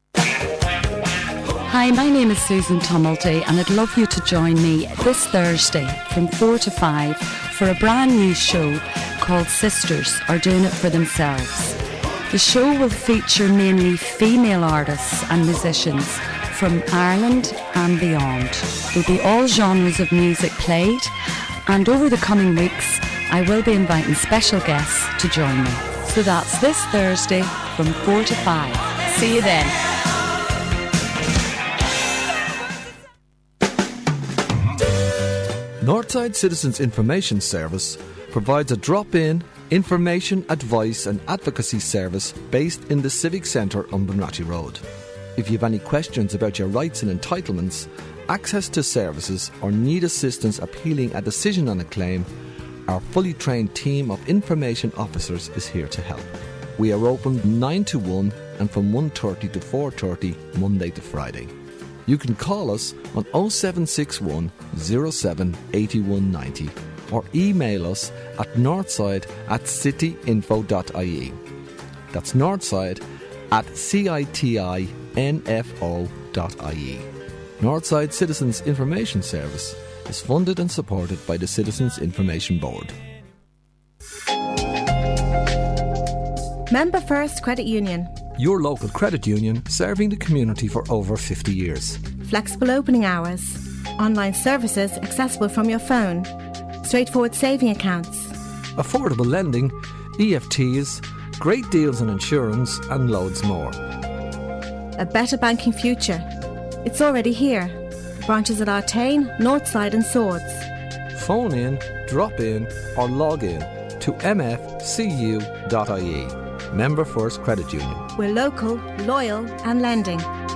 Hi, my name is Susan Tumulty, and I'd love you to join me this Thursday from four to five for a brand new show called Sisters Are Doing It For Themselves. The show will feature mainly female artists and musicians from Ireland and beyond. There'll be all genres of music played, and over the coming weeks I will be inviting special guests to join me. So that's this Thursday from four to five. See you then. Northside Citizens Information Service provides a drop-in information, advice and advocacy service based in the Civic Centre on Bunratty Road. If you have any questions about your rights and entitlements, access to services, or need assistance appealing a decision on a claim, our fully trained team of information officers is here to help. We are open nine to one and from one thirty to four thirty Monday to Friday. You can call us on oh seven six one, oh seven, eight one nine oh or email us at northside at cityinfo dot I E. That's northside at citinfo dot I E. Northside Citizens Information Service is funded and supported by the Citizens Information Board. Member First Credit Union. Your local credit union serving the community for over fifty years. Flexible opening hours. Online services accessible from your phone. Straightforward saving accounts. Affordable lending, E F Ts, great deals on insurance and loads more. A better banking future. It's already here. Branches at Artane, Northside and Swords. Phone in, drop in or log in to m f c u dot I E. Member First Credit Union. We're local, loyal and lending.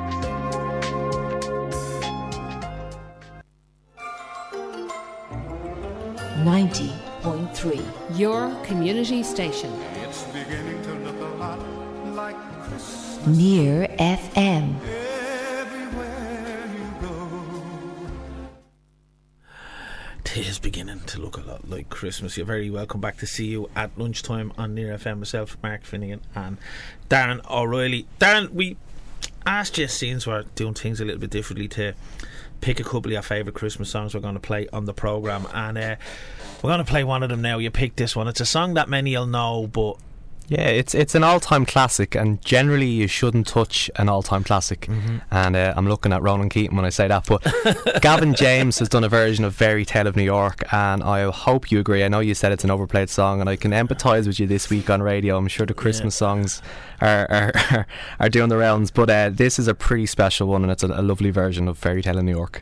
ninety point three. Your community station. It's beginning to look a lot like Christmas Near F M. everywhere you go. It is beginning to look a lot like Christmas. You're very welcome back to See You at Lunchtime on Near F M. Myself, Mark Finnegan and Darren O'Reilly. Darren, we asked you, since we're doing things a little bit differently, to pick a couple of your favourite Christmas songs we're going to play on the programme, and uh, we're going to play one of them now. You picked this one. It's a song that many will know, but yeah, it's it's an all-time classic, and generally you shouldn't touch an all-time classic. Mm-hmm. And uh, I'm looking at Ronan Keating when I say that, but Gavin James has done a version of Fairy Tale of New York, and I hope you agree. I know you said it's an overplayed song, and I can empathise with you this week on radio. I'm sure the Christmas yeah. songs are, are are doing the rounds, but uh, this is a pretty special one, and it's a, a lovely version of Fairy Tale of New York.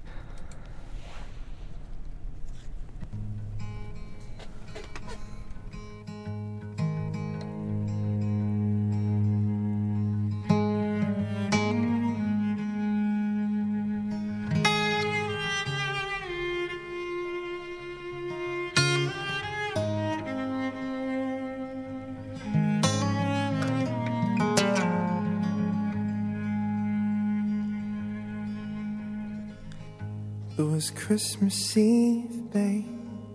It was Christmas Eve, babe,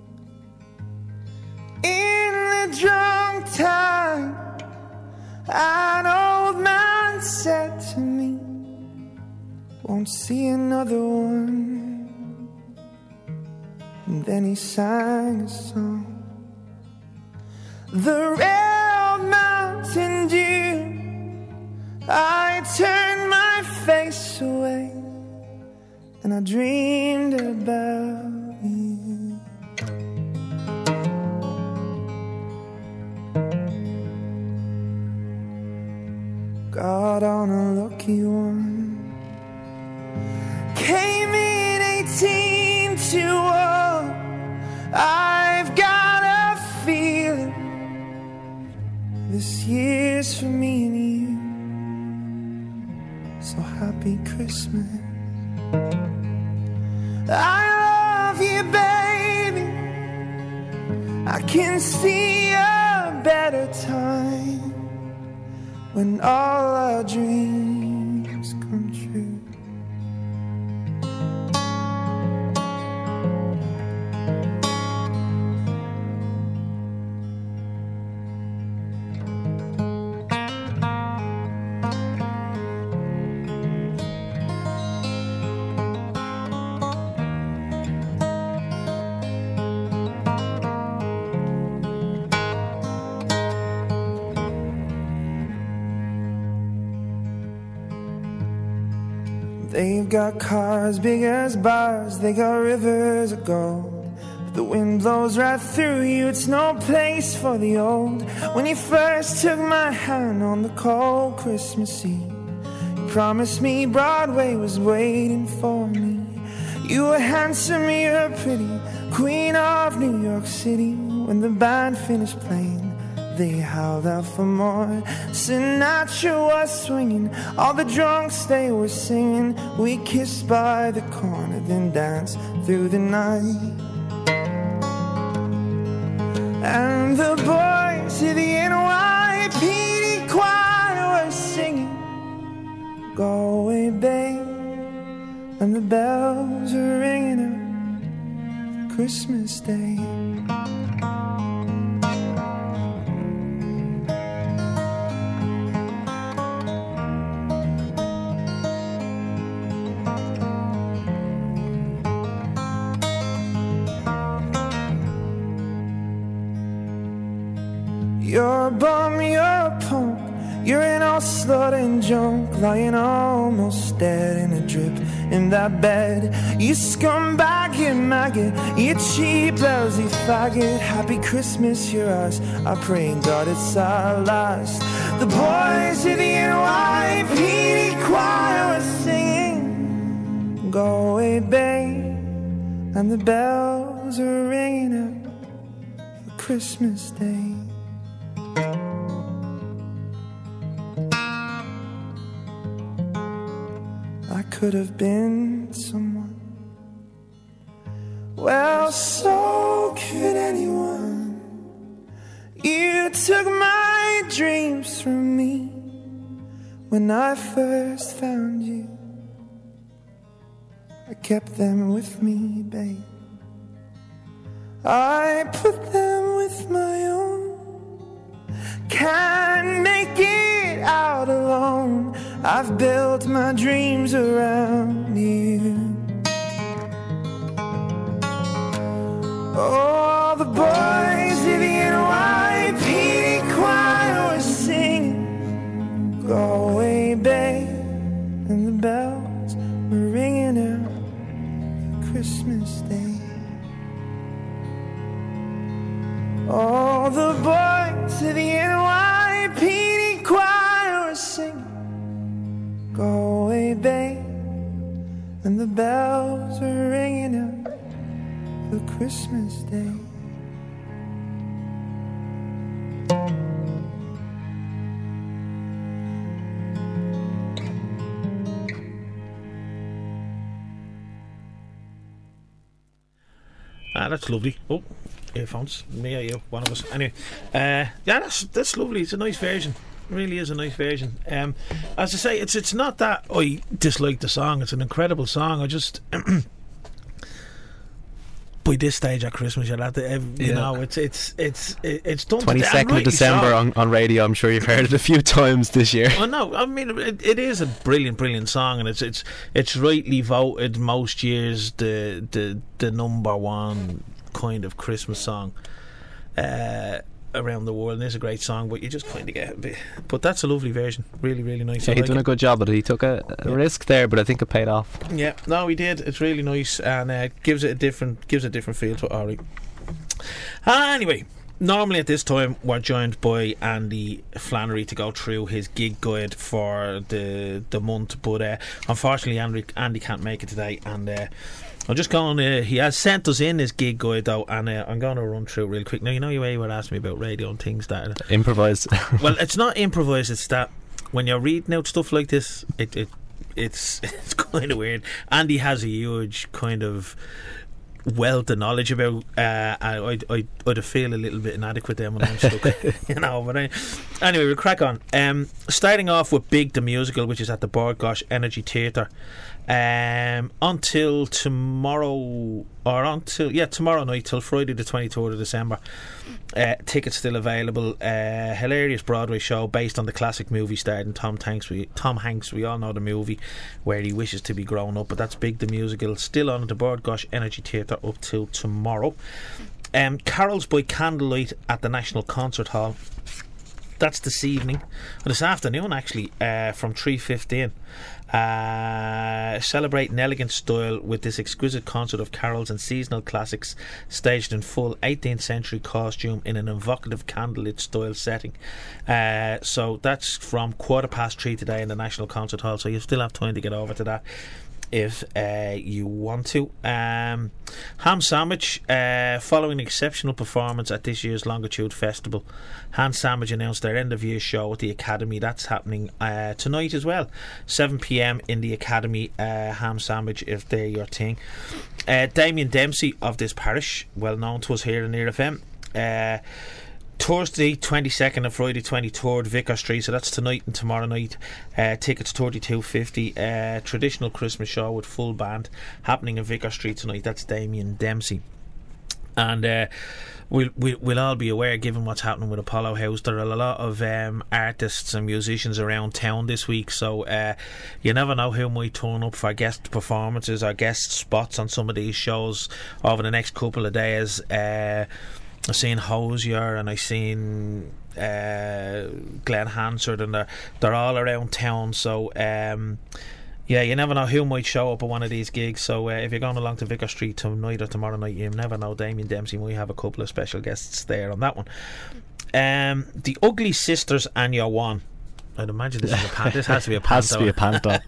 in the drunk time, an old man said to me, won't see another one. And then he sang a song, the real Mountain Dew. I turned my face away, and I dreamed about you. Got on a lucky one, came in eighteen to one. I've got a feeling this year's for me and you. So happy Christmas. I love you, baby. I can see a better time when all our dreams come true. They've got cars big as bars, they got rivers of gold, but the wind blows right through you, it's no place for the old. When you first took my hand on the cold Christmas Eve, you promised me Broadway was waiting for me. You were handsome, you were pretty, queen of New York City. When the band finished playing, they howled out for more. Sinatra was swinging, all the drunks they were singing. We kissed by the corner, then danced through the night. And the boys in the N Y P D choir were singing, go away, babe. And the bells are ringing out for Christmas Day. You're a bum, you're a punk, you're an all slut and junk, lying almost dead in a drip in that bed. You scumbag, you maggot, you cheap, lousy faggot. Happy Christmas, you're us, I pray God it's our last. The boys in the N Y P D choir are singing, go away, babe. And the bells are ringing out for Christmas Day. I could have been someone, well, so could anyone. You took my dreams from me when I first found you. I kept them with me, babe. I put them with my own. Can't make it out alone. I've built my dreams around you. Oh, the boys in the N Y P D choir were singing Galway Bay, and the bells were ringing out for Christmas Day. Oh, the boys in the N Y P D choir were singing Galway Bay, and the bells were ringing out for Christmas Day. Ah, that's lovely. Oh, earphones. Me or you, one of us. Anyway, uh, yeah, that's that's lovely. It's a nice version. It really is a nice version. Um, as I say, it's it's not that I dislike the song. It's an incredible song. I just by this stage at Christmas, you'll have to, you Yeah. know, it's it's it's it's done. twenty-second of December on, on radio. I'm sure you've heard it a few times this year. Well, no, I mean it, it is a brilliant, brilliant song, and it's it's it's rightly voted most years the the the number one kind of Christmas song uh, around the world. And it's a great song, but you just kind of get a bit. But that's a lovely version, really, really nice. Yeah, I he like done it. a good job, but he took a, a Yeah. risk there, but I think it paid off. Yeah, no, he did. It's really nice, and uh, gives it a different gives it a different feel to Ori. Uh, anyway, normally at this time we're joined by Andy Flannery to go through his gig guide for the the month, but uh, unfortunately Andy Andy can't make it today, and uh, I'm just going to, he has sent us in his gig guide though, and uh, I'm going to run through it real quick. Now, you know your way you were asking me about radio and things that Improvised. well, it's not improvised, it's that when you're reading out stuff like this, it, it it's it's kind of weird. Andy has a huge kind of wealth of knowledge about uh, I, I, I'd feel a little bit inadequate then when I'm stuck, you know, but I, anyway, we'll crack on. Um, starting off with Big the Musical, which is at the Bord Gáis Energy Theatre, um, until tomorrow, or until, yeah, tomorrow night till Friday the twenty-third of December. Uh, tickets still available. Uh, hilarious Broadway show based on the classic movie starring Tom Hanks. We, Tom Hanks, we all know the movie where he wishes to be grown up, but that's Big the Musical, still on at the Bord Gáis Energy Theatre up till tomorrow. Um, Carols by Candlelight at the National Concert Hall. That's this evening, or this afternoon actually, uh, from three fifteen. Uh, celebrating elegant style with this exquisite concert of carols and seasonal classics staged in full eighteenth century costume in an evocative candlelit style setting. Uh, so that's from quarter past three today in the National Concert Hall, so you still have time to get over to that if uh, you want to. um, Ham Sandwich, uh, following an exceptional performance at this year's Longitude Festival, Ham Sandwich announced their end of year show at the Academy. That's happening uh, tonight as well, seven p m in the Academy. uh, Ham Sandwich, if they're your thing. uh, Damien Dempsey of this parish, well known to us here in Ear F M, uh, Thursday twenty-second and Friday twenty-third, Vicar Street, so that's tonight and tomorrow night. Uh, tickets thirty-two fifty. Uh, traditional Christmas show with full band happening in Vicar Street tonight. That's Damien Dempsey. And uh, we'll, we'll, we'll all be aware, given what's happening with Apollo House, there are a lot of um, artists and musicians around town this week, so uh, you never know who might turn up for guest performances or guest spots on some of these shows over the next couple of days. uh, I've seen Hosier and I've seen uh, Glenn Hansard, and they're, they're all around town, so um, yeah, you never know who might show up at one of these gigs. So uh, if you're going along to Vicar Street tonight or tomorrow night, you never know. Damien Dempsey might have a couple of special guests there on that one. Um, the Ugly Sisters and Your One. I'd imagine this is a pan- this has to be a panto. Has to be a panto.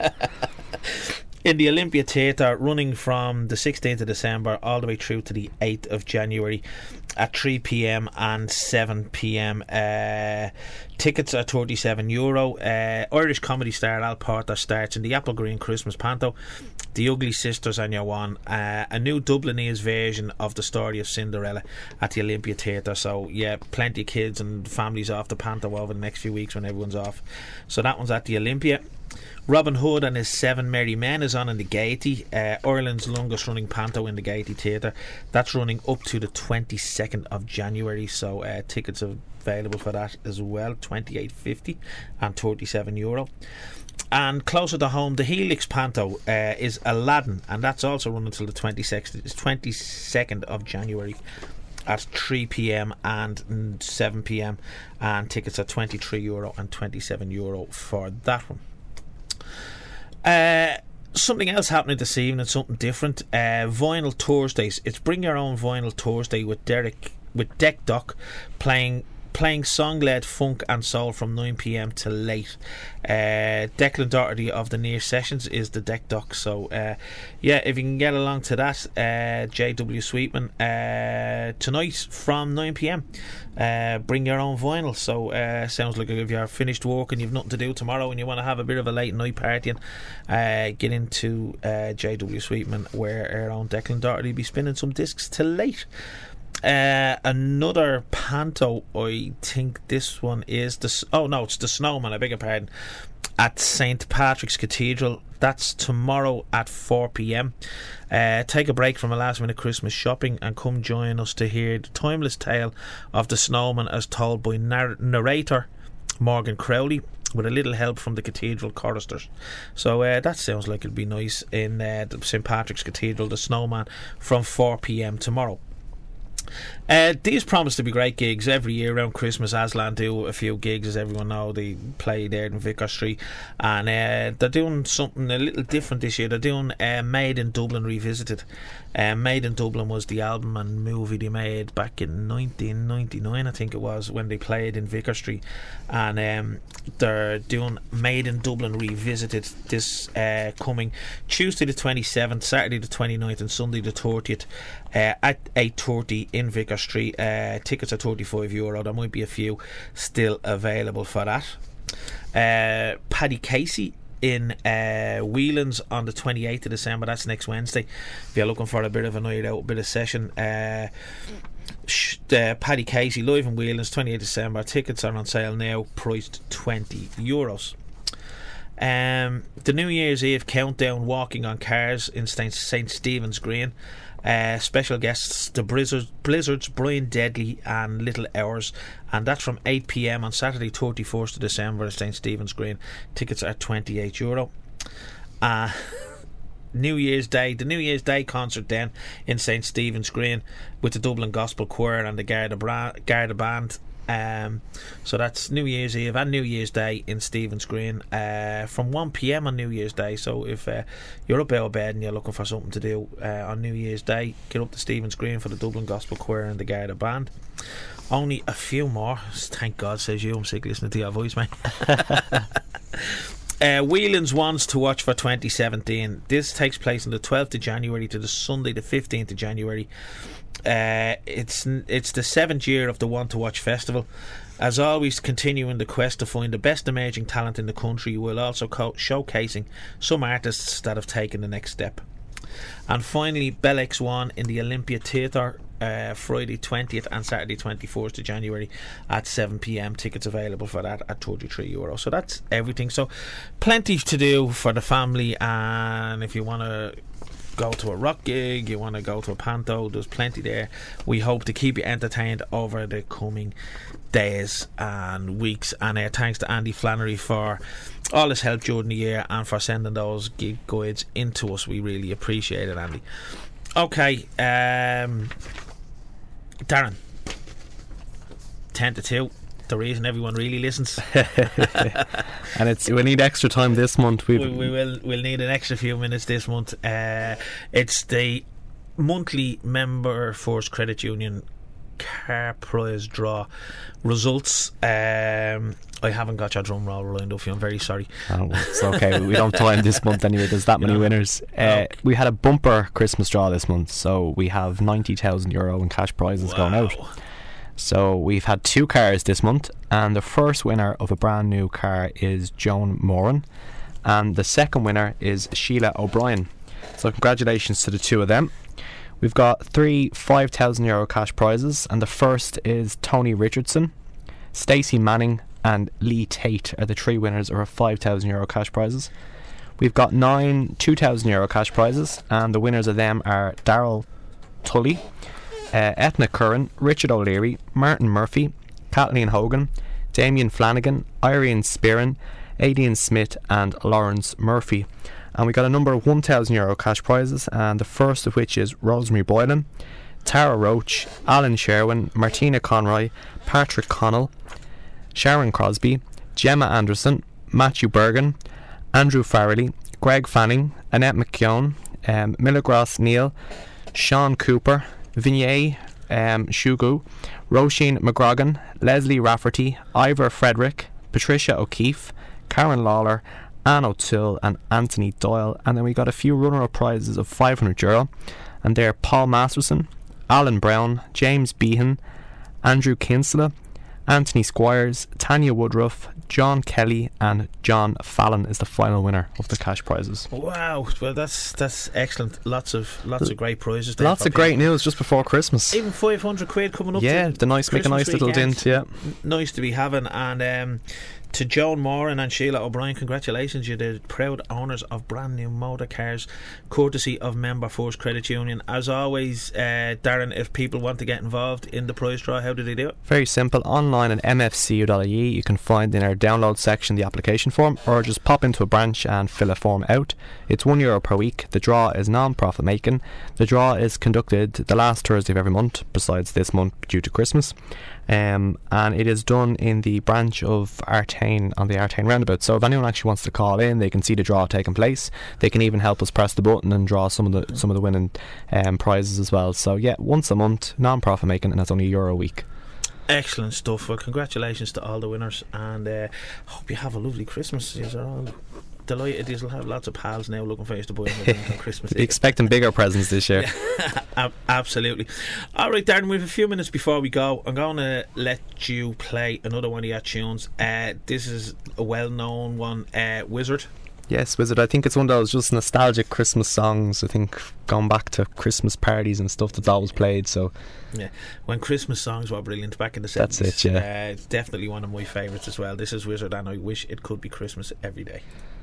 In the Olympia Theatre, running from the sixteenth of December all the way through to the eighth of January at three p m and seven p m. Uh, tickets are thirty-seven euro. Uh, Irish comedy star Al Porter starts in the Apple Green Christmas Panto. The Ugly Sisters and Your One, uh, a new Dublinese version of the story of Cinderella at the Olympia Theatre. So yeah, plenty of kids and families off the Panto over the next few weeks when everyone's off. So that one's at the Olympia. Robin Hood and His Seven Merry Men is on in the Gaiety, uh, Ireland's longest running panto in the Gaiety Theatre. That's running up to the twenty-second of January, so uh, tickets are available for that as well, twenty-eight fifty and thirty-seven euro. And closer to home, the Helix Panto uh, is Aladdin, and that's also running until the twenty-second of January at three p.m. and seven p.m. and tickets are twenty-three euro and twenty-seven euro for that one. Uh, something else happening this evening, something different. Uh, Vinyl Thursdays. It's Bring Your Own Vinyl Thursday with Derek with Deck Doc playing. Playing song-led funk and soul from nine p.m. till late. Uh, Declan Doherty of the Near Sessions is the deck doc. So, uh, yeah, if you can get along to that, uh, J W Sweetman uh, tonight from nine p.m. Uh, bring your own vinyl. So, uh, sounds like if you're finished work and you've nothing to do tomorrow and you want to have a bit of a late night party, and uh, get into uh, J W Sweetman, where our own Declan Doherty be spinning some discs till late. Uh, another panto, I think this one is the oh no it's the Snowman, I beg your pardon, at Saint Patrick's Cathedral. That's tomorrow at four p.m. Uh, take a break from a last minute Christmas shopping and come join us to hear the timeless tale of the Snowman as told by nar- narrator Morgan Crowley, with a little help from the cathedral choristers. So uh, that sounds like it'll be nice in uh, the Saint Patrick's Cathedral, the Snowman, from four p.m. tomorrow. Uh, these promise to be great gigs every year around Christmas. Aslan do a few gigs, as everyone know. They play there in Vicar Street, and uh, they're doing something a little different this year. They're doing uh, Made in Dublin Revisited. uh, Made in Dublin was the album and movie they made back in nineteen ninety-nine, I think it was, when they played in Vicar Street, and um, they're doing Made in Dublin Revisited this uh, coming Tuesday the twenty-seventh, Saturday the twenty-ninth and Sunday the thirtieth uh, at eight thirty in Vicar Street. Uh, tickets are thirty-five euro. There might be a few still available for that. uh, Paddy Casey in uh, Whelan's on the twenty-eighth of December. That's next Wednesday. If you're looking for a bit of a night out, a bit of session, uh, sh- uh, Paddy Casey live in Whelan's, twenty-eighth of December. Tickets are on sale now, priced twenty euros. Um, the New Year's Eve countdown, walking on cars in Saint Stephen's Green. Uh, special guests the Blizzards, Blizzards, Brian Deadly and Little Hours, and that's from eight p.m. on Saturday thirty-first of December at Saint Stephen's Green. Tickets are twenty-eight euro. Uh, New Year's Day, the New Year's Day concert then in Saint Stephen's Green with the Dublin Gospel Choir and the Garda, Bra- Garda Band. Um, so that's New Year's Eve and New Year's Day in Stephen's Green uh, from one p.m. on New Year's Day. So if uh, you're up out of bed and you're looking for something to do uh, on New Year's Day, get up to Stephen's Green for the Dublin Gospel Choir and the Garda Band. Only a few more, thank God, says you. I'm sick listening to your voice, mate. Uh, Whelan's Ones to watch for twenty seventeen. This takes place on the twelfth of January to the Sunday the fifteenth of January. Uh, it's it's the seventh year of the One to Watch festival. As always, continuing the quest to find the best emerging talent in the country, while also co- showcasing some artists that have taken the next step. And finally, Bell X one in the Olympia Theatre, uh, Friday twentieth and Saturday twenty-first of January at seven p.m. Tickets available for that at thirty-three euro. So that's everything. So plenty to do for the family, and if you want to go to a rock gig, you want to go to a panto, there's plenty there. We hope to keep you entertained over the coming days and weeks, and uh, thanks to Andy Flannery for all his help during the year and for sending those gig guides into us. We really appreciate it, Andy. Okay, um, Darren, ten to two, the reason everyone really listens. And it's we need extra time this month. we, we will we'll need an extra few minutes this month. Uh, it's the monthly Member First Credit Union car prize draw results. um, I haven't got your drum roll lined up for you, I'm very sorry. Oh, it's okay, we don't time this month anyway, there's that many winners. uh, okay. We had a bumper Christmas draw this month, so we have ninety thousand euro in cash prizes wow. going out. So we've had two cars this month, and the first winner of a brand new car is Joan Moran, and the second winner is Sheila O'Brien. So congratulations to the two of them. We've got three five thousand euro cash prizes, and the first is Tony Richardson, Stacey Manning and Lee Tate are the three winners of our five thousand euro cash prizes. We've got nine two thousand euro cash prizes, and the winners of them are Daryl Tully, uh, Ethna Curran, Richard O'Leary, Martin Murphy, Kathleen Hogan, Damien Flanagan, Irene Spearin, Aidan Smith and Lawrence Murphy. And we got a number of one thousand euro cash prizes, and the first of which is Rosemary Boylan, Tara Roach, Alan Sherwin, Martina Conroy, Patrick Connell, Sharon Crosby, Gemma Anderson, Matthew Bergen, Andrew Farrelly, Greg Fanning, Annette McKeown, um, Milligras Neal, Sean Cooper, Vignier um, Shugu, Roisin McGrogan, Leslie Rafferty, Ivor Frederick, Patricia O'Keefe, Karen Lawler, Anne O'Toole and Anthony Doyle. And then we got a few runner-up prizes of five hundred euro, and they're Paul Masterson, Alan Brown, James Behan, Andrew Kinsella, Anthony Squires, Tanya Woodruff, John Kelly and John Fallon is the final winner of the cash prizes. Wow, well that's that's excellent. Lots of lots of great prizes there. Lots of great news just before Christmas. Even five hundred quid coming up. Yeah, to the nice make a nice little dent. Yeah, nice to be having. And um, to Joan Moran and Sheila O'Brien, congratulations, you're the proud owners of brand new motor cars, courtesy of Member First Credit Union. As always, uh, Darren, if people want to get involved in the prize draw, how do they do it? Very simple. Online at m f c u dot i e you can find in our download section the application form, or just pop into a branch and fill a form out. It's one euro per week. The draw is non-profit making. The draw is conducted the last Thursday of every month, besides this month due to Christmas. Um, and it is done in the branch of Artane on the Artane roundabout. So if anyone actually wants to call in, they can see the draw taking place. They can even help us press the button and draw some of the some of the winning um, prizes as well. So yeah, once a month, non-profit making, and that's only a euro a week. Excellent stuff. Well, congratulations to all the winners, and uh, hope you have a lovely Christmas. You're all delighted. You'll have lots of pals now looking for you to buy them on Christmas Day. Expecting bigger presents this year. Absolutely. Alright, Darren, we have a few minutes before we go. I'm going to let you play another one of your tunes. Uh, this is a well-known one, uh, Wizard. Yes, Wizard. I think it's one of those just nostalgic Christmas songs. I think going back to Christmas parties and stuff that's always played. So yeah, when Christmas songs were brilliant back in the seventies. That's it, yeah. Uh, it's definitely one of my favourites as well. This is Wizard, and I wish it could be Christmas every day.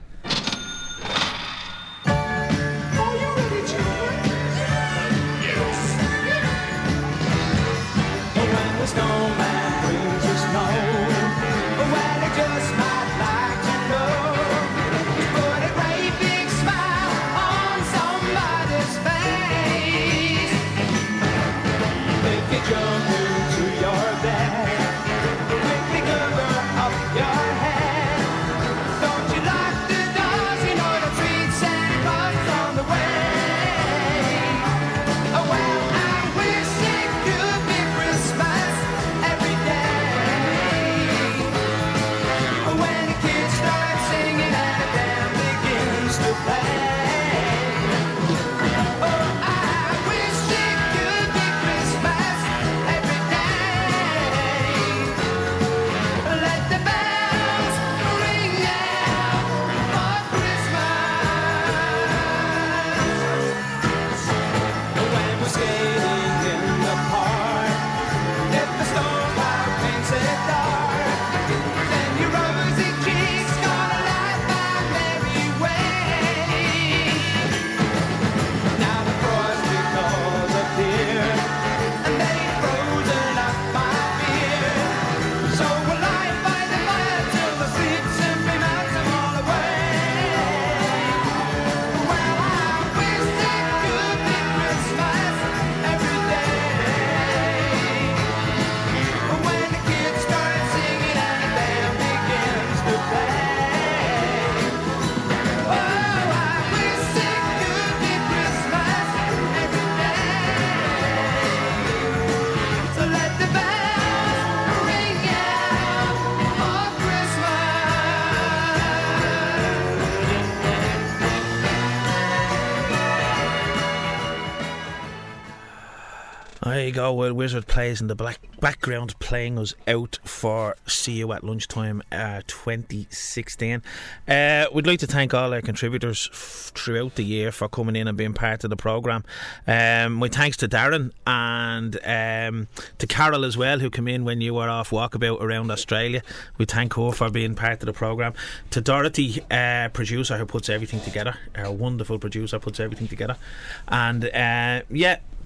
There you go. Well, Wizard plays in the black background, playing us out for See You at Lunchtime uh, twenty sixteen. Uh, we'd like to thank all our contributors f- throughout the year for coming in and being part of the programme. Um, my thanks to Darren and um, to Carol as well, who came in when you were off walkabout around Australia. We thank her for being part of the programme. To Dorothy, uh, producer, who puts everything together, our wonderful producer, puts everything together. And uh, yeah,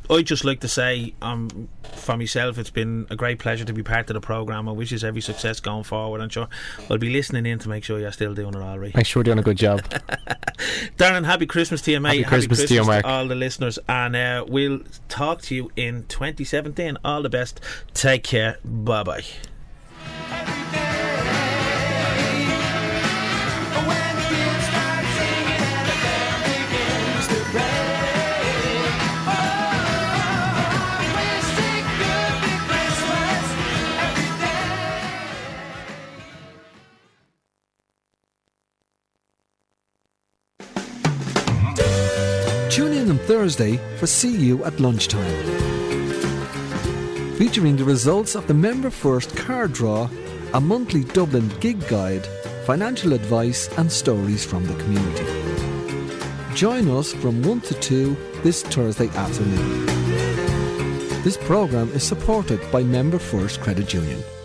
I'd just like to say, um, for myself, it's been a great pleasure to be part of the programme. I wish you every success going forward. I'm sure I'll be listening in to make sure you're still doing it all right. I'm sure you're doing a good job. Darren, happy Christmas to you, mate. Happy Christmas, happy Christmas to you, Mark. To all the listeners, and uh, we'll talk to you in twenty seventeen. All the best. Take care. Bye bye. Tune in on Thursday for See You at Lunchtime, featuring the results of the Member First Card Draw, a monthly Dublin gig guide, financial advice and stories from the community. Join us from one to two this Thursday afternoon. This programme is supported by Member First Credit Union.